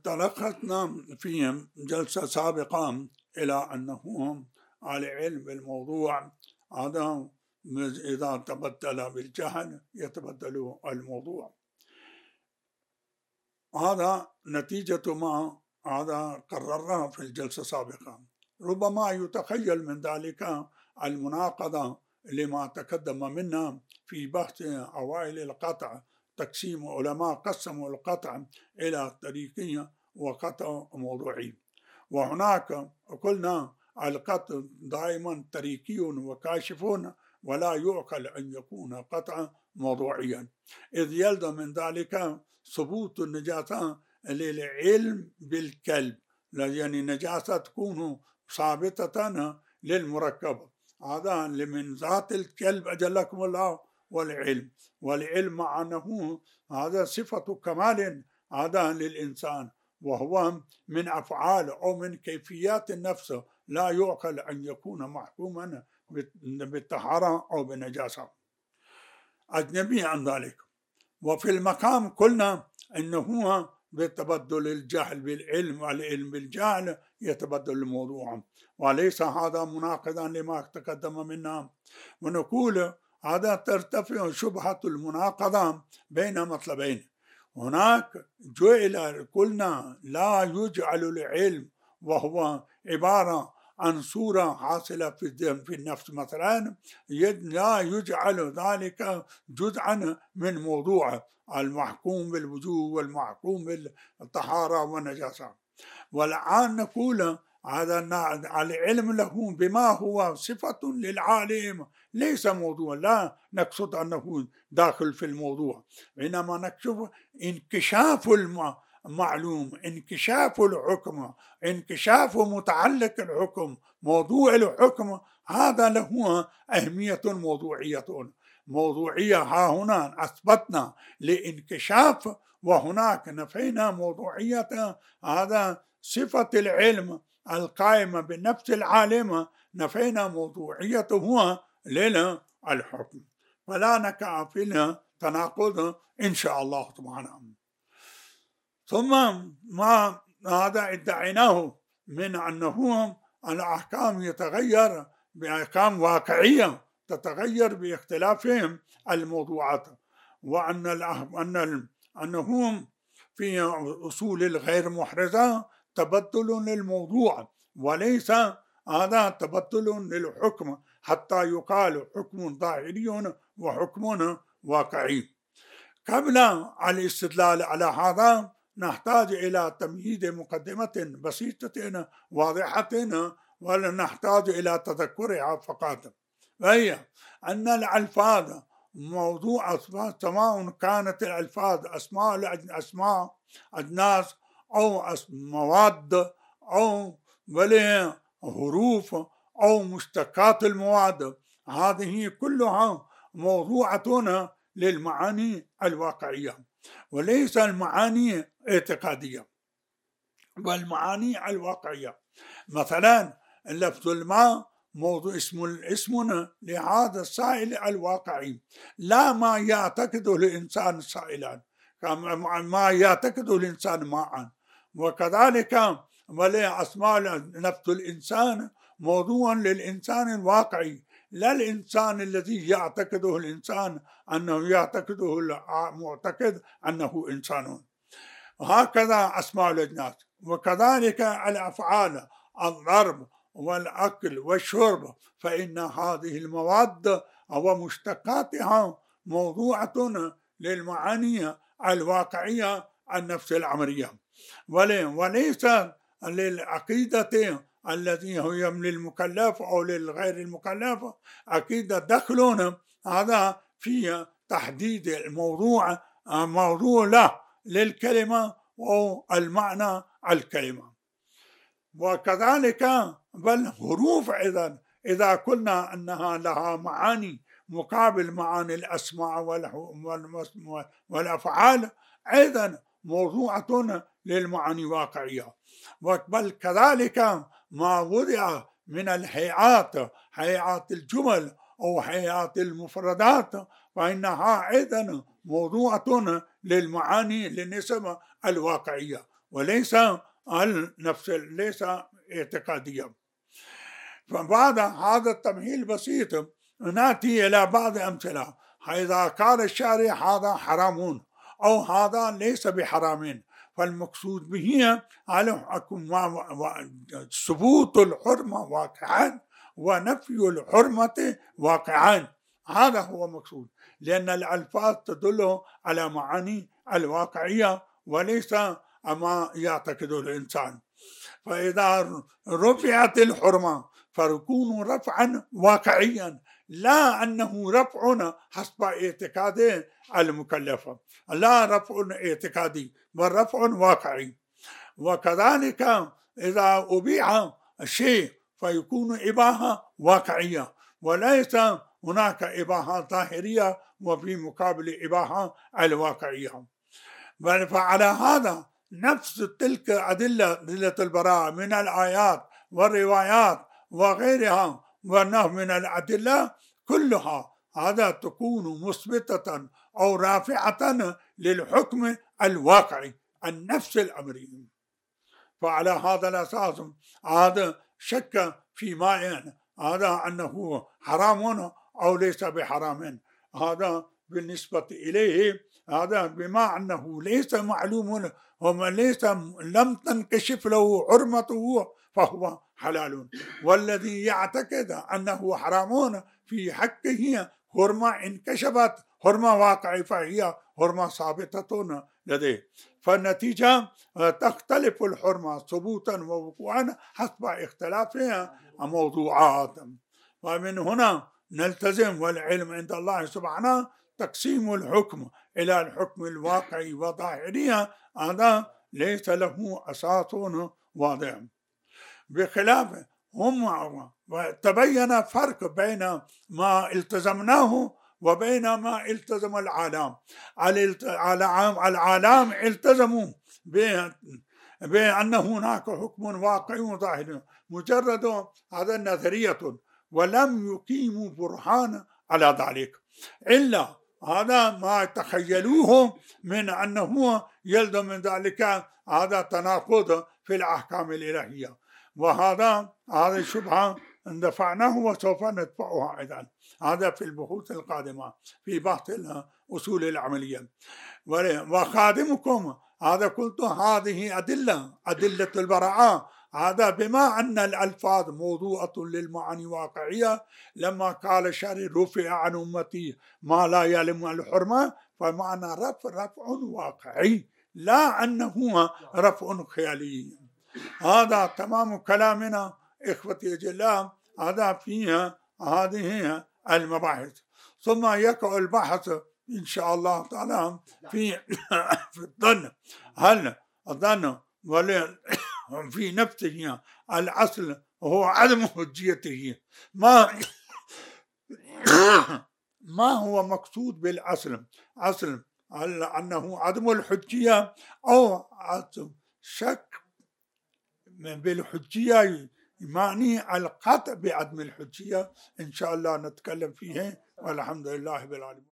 تلخصنا في جلسة سابقة إلى أنه العلم بالموضوع هذا إذا تبدل بالجهل يتبدل الموضوع. هذا نتيجة ما هذا قررناه في الجلسة السابقة. ربما يتخيل من ذلك المناقضة لما تقدم منا في بحث أوائل القطع. تقسيم علماء قسموا القطع إلى طريقي وقطع موضوعي، وهناك قلنا القطع دائما طريقي وكاشف، ولا يعقل أن يكون قطع موضوعيا، إذ يلزم من ذلك ثبوت النجاسة للعلم بالكلب، يعني النجاسة تكون ثابتة للمركب، هذا من ذات الكلب أجلكم الله، والعلم مع أنه هذا صفة كمال هذا للإنسان، وهو من أفعال أو من كيفيات النفس، لا يعقل أن يكون محكوما بالطهارة أو بالنجاسة، أجنبي عن ذلك. وفي المقام قلنا أنه بتبدل الجهل بالعلم والعلم بالجهل يتبدل الموضوع، وليس هذا مناقضا لما تقدم منا. ونقول هذا ترتفع شبهة المناقضة بين مطلبين. هناك قلنا لا يجعل العلم وهو عبارة عن صورة حاصلة في النفس مثلا، لا يجعل ذلك جزءا من موضوع المحكوم بالوجوب والمحكوم بالطهارة والنجاسة. والآن نقول هذا العلم له بما هو صفة للعالم ليس موضوع، لا نقصد أنه داخل في الموضوع، إنما نكشف انكشاف المعلوم، انكشاف الحكم، انكشاف متعلق الحكم، موضوع الحكم، هذا له أهمية موضوعية. ها هنا أثبتنا لانكشاف، وهناك نفينا موضوعية. هذا صفة العلم القائمة بالنفس العالمة، نفينا موضوعيته للحكم، فلا نقع في تناقض إن شاء الله سبحانه. ثم ما هذا ادعيناه من أنه الأحكام يتغير بأحكام واقعية تتغير باختلافهم الموضوعات، أنهم في أصول الغير محرزة تبدل للموضوع وليس هذا تبدل للحكم، حتى يقال حكم ظاهري وحكم واقعي. قبل الاستدلال على هذا نحتاج إلى تمهيد مقدمة بسيطة واضحة، ونحتاج إلى تذكرها فقط، وهي أن الألفاظ موضوع سواء كانت الألفاظ أسماء أجناس أو مواد أو حروف أو مشتقات المواد، هذه كلها موضوعة للمعاني الواقعية، وليس المعاني اعتقادية، والمعاني الواقعية. مثلا لفظ الماء موضوع اسم لهذا السائل الواقعي، لا ما يعتقده الإنسان سائلا، ما يعتقده الإنسان ماء. وكذلك أسماء نفس الإنسان موضوع للإنسان الواقعي، لا الإنسان الذي يعتقده الإنسان أنه يعتقده المعتقد أنه إنسان. وهكذا أسماء الأجناس، وكذلك الأفعال، الضرب والأكل والشرب، فإن هذه المواد ومشتقاتها موضوعة للمعاني الواقعية النفس الأمرية، وليس للعقيدة التي هي للمكلف أو للغير المكلف عقيدة دخلون هذا في تحديد الموضوع، موضوع له للكلمة أو المعنى الكلمة. وكذلك بل حروف إذا قلنا أنها لها معاني مقابل معاني الأسماء والأفعال، أيضا موضوعة للمعاني الواقعية. بل كذلك ما وضع من الهيئات، هيئات الجمل أو هيئات المفردات، فإنها أيضا موضوعة للمعاني للنسب الواقعية. وليس النفس، ليس اعتقادية. فبعد هذا التمهيد البسيط نأتي إلى بعض أمثلة. إذا قال الشارع هذا حرام أو هذا ليس بحرام، فالمقصود به ثبوت الحرمة واقعا ونفي الحرمة واقعا. هذا هو المقصود، لأن الألفاظ تدل على معاني الواقعية وليس ما يعتقده الإنسان. فإذا رفعت الحرمة فيكون رفعا واقعيا، لا أنه رفع حسب اعتقاد المكلف، لا رفع اعتقادي بل رفع واقعي. وكذلك إذا أبيع الشيء فيكون إباحة واقعية، وليس هناك إباحة ظاهرية وفي مقابل إباحة الواقعية. فعلى هذا نفس تلك أدلة البراءة من الآيات والروايات وغيرها من الأدلة كلها هذا تكون مثبتة أو رافعة للحكم الواقعي النفس الأمري. فعلى هذا الأساس هذا شك في ماء هذا أنه حرام أو ليس بحرام، هذا بالنسبة إليه هذا بما أنه ليس معلوم وليس لم تنكشف له حرمته فهو حلال. والذي يعتقد أنه حرام في حقه حرمة انكشفت، حرمة واقعية، فهي حرمة ثابتة لديه. فالنتيجة تختلف الحرمة ثبوتا ووقوعا حسب اختلافها موضوعات. ومن هنا نلتزم، والعلم عند الله سبحانه تقسيم الحكم إلى الحكم الواقعي وظاهري، هذا ليس له أساس واضح. بخلاف هم تبين فرق بين ما التزمناه وبين ما التزم العالم. العالم التزموا بأن هناك حكم واقعي وظاهري مجرد هذا نظرية، ولم يقيموا برهان على ذلك، إلا هذا ما تخيلوه من أنه يلزم من ذلك هذا تناقض في الأحكام الإلهية. وهذا الشبهة اندفعناه وسوف ندفعها أيضا، هذا في البحوث القادمة في بحث الأصول العملية. وخادمكم هذا قلت هذه أدلة البراءة، هذا بما أن الألفاظ موضوعة للمعاني واقعية. لما قال الشارع رفع عن أمتي ما لا يعلم الحرمة، فمعنى رفع واقعي لا أنه رفع خيالي. هذا تمام كلامنا إخوتي الجلال، هذا فيها هذه المباحث. ثم يقع البحث إن شاء الله تعالى في الظن، هل الظن في نفسه الأصل هو عدم حجيته. ما هو مقصود بالأصل؟ أصل أنه عدم الحجية أو شك بالحجية، يعني القطع بعدم الحجية. إن شاء الله نتكلم فيه، والحمد لله بالعالمين.